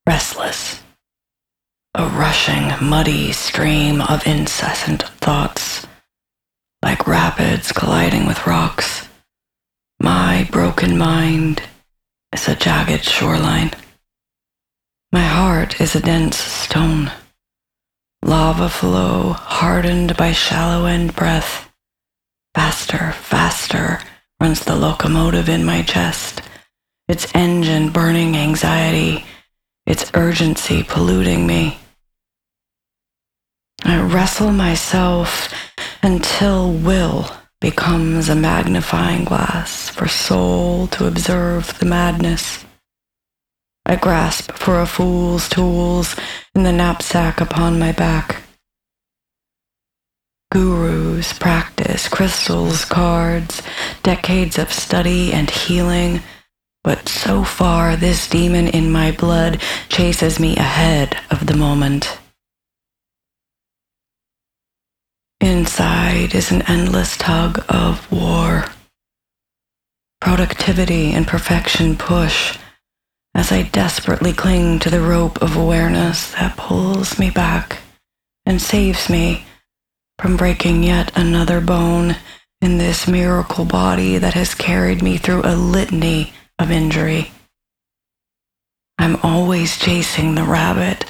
restless, a rushing, muddy stream of incessant thoughts, like rapids colliding with rocks. My broken mind is a jagged shoreline. My heart is a dense stone, lava flow hardened by shallow end breath. Faster, faster runs the locomotive in my chest, its engine burning anxiety, its urgency polluting me. I wrestle myself until will becomes a magnifying glass for soul to observe the madness. I grasp for a fool's tools in the knapsack upon my back. Gurus, practice, crystals, cards, decades of study and healing, but so far this demon in my blood chases me ahead of the moment. Inside is an endless tug of war. Productivity and perfection push as I desperately cling to the rope of awareness that pulls me back and saves me from breaking yet another bone in this miracle body that has carried me through a litany of injury. I'm always chasing the rabbit.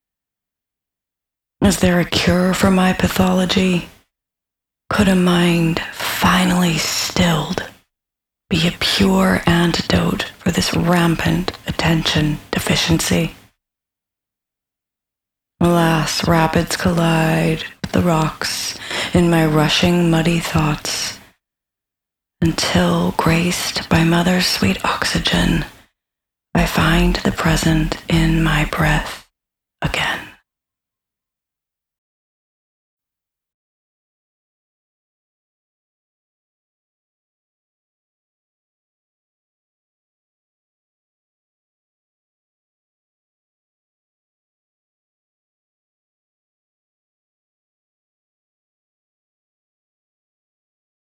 Is there a cure for my pathology? Could a mind finally stilled be a pure antidote for this rampant attention deficiency? Alas, rapids collide with the rocks in my rushing, muddy thoughts, until, graced by Mother's sweet oxygen, I find the present in my breath.